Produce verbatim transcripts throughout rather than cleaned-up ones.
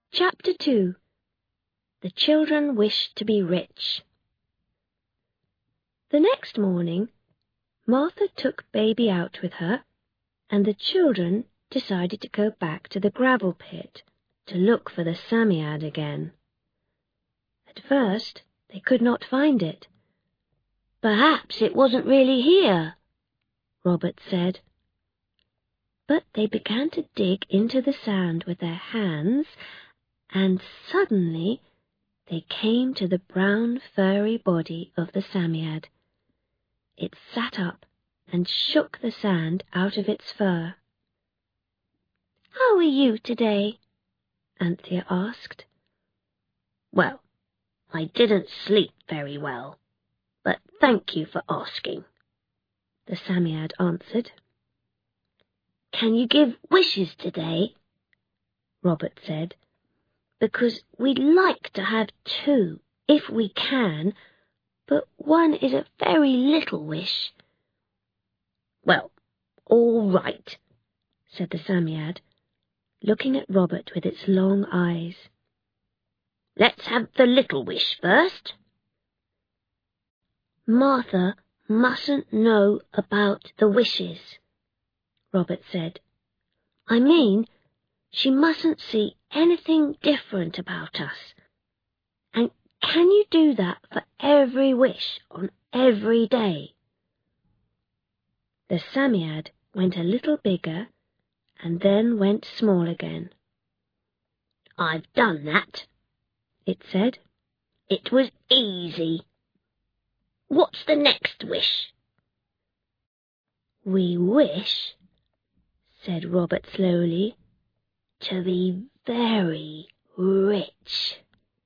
Chapter two. The Children Wish to be Rich. The next morning, Martha took Baby out with her, and the children decided to go back to the gravel pit to look for the Psammead again. At first, they could not find it. "Perhaps it wasn't really here," Robert said. But they began to dig into the sand with their hands, and suddenly they came to the brown furry body of the Psammead. It sat up and shook the sand out of its fur. "How are you today?" Anthea asked. "Well, I didn't sleep very well, but thank you for asking," the Psammead answered. "Can you give wishes today?" Robert said. "Because we'd like to have two, if we can, but one is a very little wish." "Well, all right," said the Psammead, looking at Robert with its long eyes. "Let's have the little wish first." "Martha mustn't know about the wishes," Robert said. "I mean, she mustn't see anything different about us. And can you do that for every wish on every day?" The Psammead went a little bigger and then went small again. "I've done that," it said. "It was easy. What's the next wish?" "We wish," said Robert slowly, "to be very rich."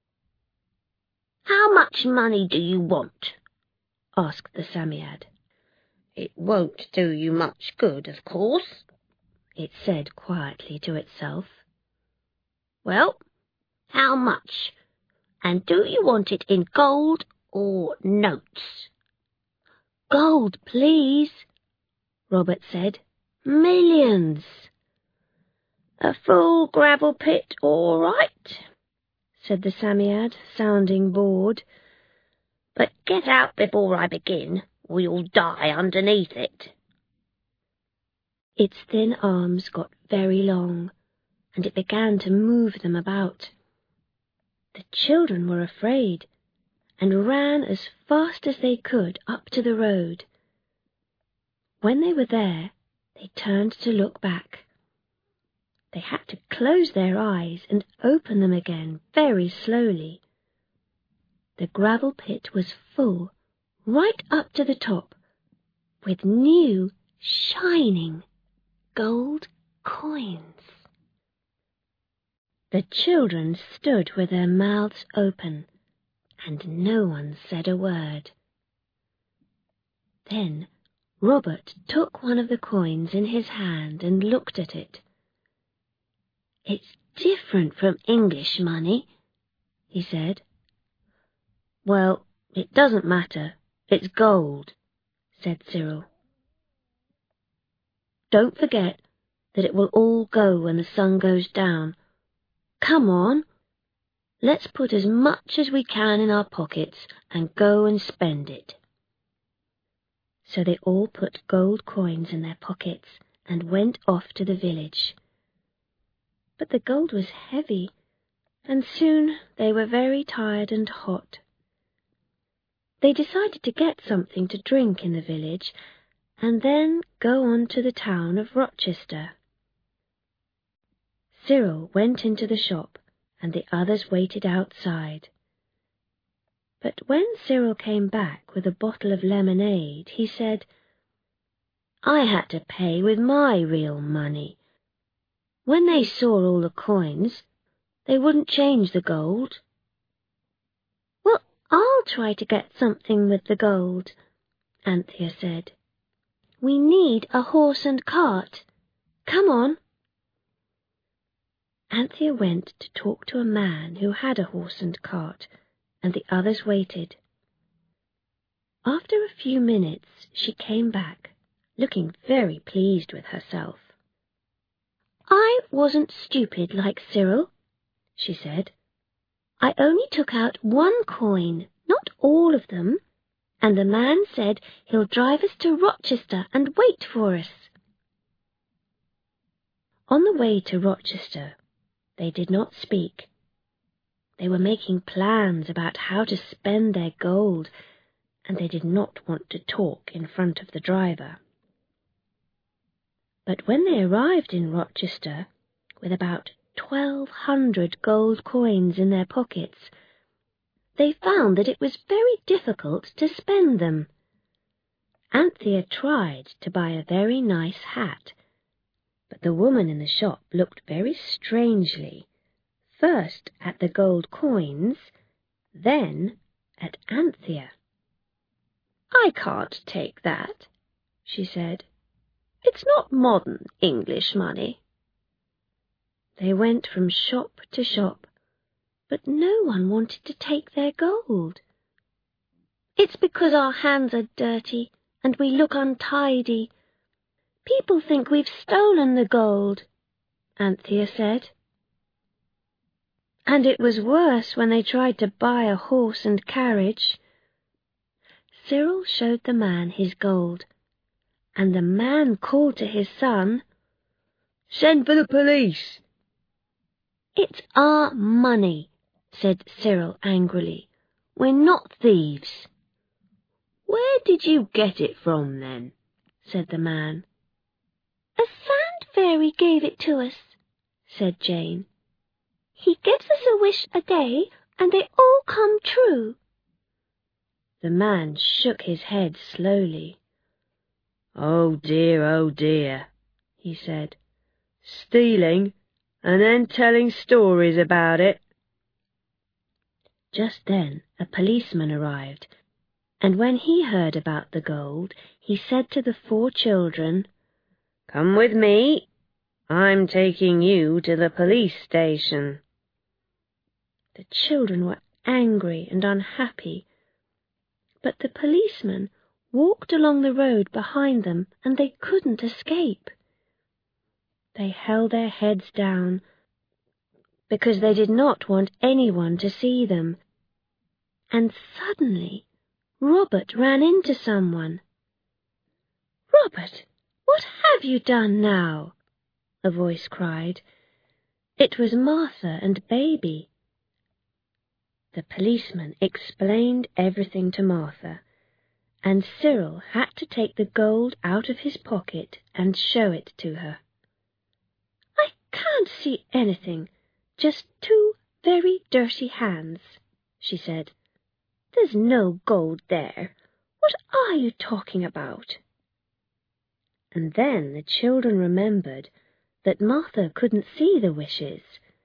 "How much money do you want?" asked the Psammead. "It won't do you much good, of course," it said quietly to itself. "Well, how much? And do you want it in gold or notes?" "Gold, please," Robert said. "Millions." "A full gravel pit, all right," said the Psammead, sounding bored. "But get out before I begin, or you'll die underneath it." Its thin arms got very long, and it began to move them about. The children were afraid, and ran as fast as they could up to the road. When they were there, they turned to look back. They had to close their eyes and open them again very slowly. The gravel pit was full, right up to the top, with new, shining gold coins. The children stood with their mouths open, and no one said a word. Then Robert took one of the coins in his hand and looked at it. "It's different from English money," he said. "Well, it doesn't matter. It's gold," said Cyril. "Don't forget that it will all go when the sun goes down. Come on. Let's put as much as we can in our pockets and go and spend it." So they all put gold coins in their pockets and went off to the village. But the gold was heavy, and soon they were very tired and hot. They decided to get something to drink in the village, and then go on to the town of Rochester. Cyril went into the shop, and the others waited outside. But when Cyril came back with a bottle of lemonade, he said, "I had to pay with my real money. When they saw all the coins, they wouldn't change the gold." "Well, I'll try to get something with the gold," Anthea said. "We need a horse and cart. Come on." Anthea went to talk to a man who had a horse and cart, and the others waited. After a few minutes she came back, looking very pleased with herself. "I wasn't stupid like Cyril," she said. "I only took out one coin, not all of them, and the man said he'll drive us to Rochester and wait for us." On the way to Rochester, they did not speak. They were making plans about how to spend their gold, and they did not want to talk in front of the driver. But when they arrived in Rochester, with about twelve hundred gold coins in their pockets, they found that it was very difficult to spend them. Anthea tried to buy a very nice hat, but the woman in the shop looked very strangely, first at the gold coins, then at Anthea. "I can't take that," she said. "It's not modern English money." They went from shop to shop, but no one wanted to take their gold. "It's because our hands are dirty and we look untidy. People think we've stolen the gold," Anthea said. And it was worse when they tried to buy a horse and carriage. Cyril showed the man his gold, and the man called to his son, "Send for the police." "It's our money," said Cyril angrily. "We're not thieves." "Where did you get it from, then?" said the man. "A sand fairy gave it to us," said Jane. "He gives us a wish a day, and they all come true." The man shook his head slowly. "Oh dear, oh dear," he said. "Stealing, and then telling stories about it." Just then a policeman arrived, and when he heard about the gold, he said to the four children, "Come with me. I'm taking you to the police station." The children were angry and unhappy, but the policeman walked along the road behind them, and they couldn't escape. They held their heads down, because they did not want anyone to see them. And suddenly Robert ran into someone. "Robert, what have you done now?" a voice cried. It was Martha and Baby. The policeman explained everything to Martha, and Cyril had to take the gold out of his pocket and show it to her. "I can't see anything, just two very dirty hands," she said. "There's no gold there. What are you talking about?" And then the children remembered that Martha couldn't see the wishes.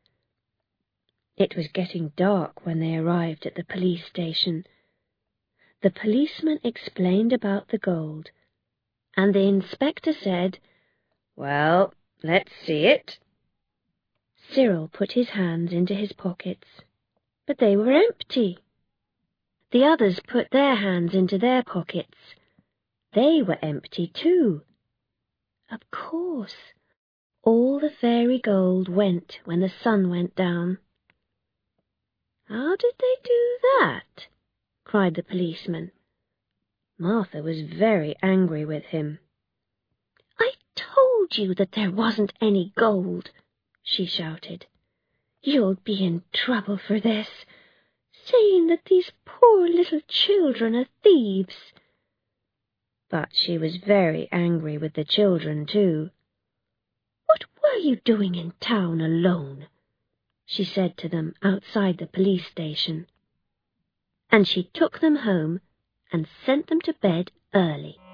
It was getting dark when they arrived at the police station. The policeman explained about the gold, and the inspector said, "Well, let's see it." Cyril put his hands into his pockets, but they were empty. The others put their hands into their pockets. They were empty too. Of course, all the fairy gold went when the sun went down. "How did they do that?" cried the policeman. Martha was very angry with him. "I told you that there wasn't any gold," she shouted. "You'll be in trouble for this, saying that these poor little children are thieves." But she was very angry with the children too. "What were you doing in town alone?" she said to them outside the police station. And she took them home and sent them to bed early.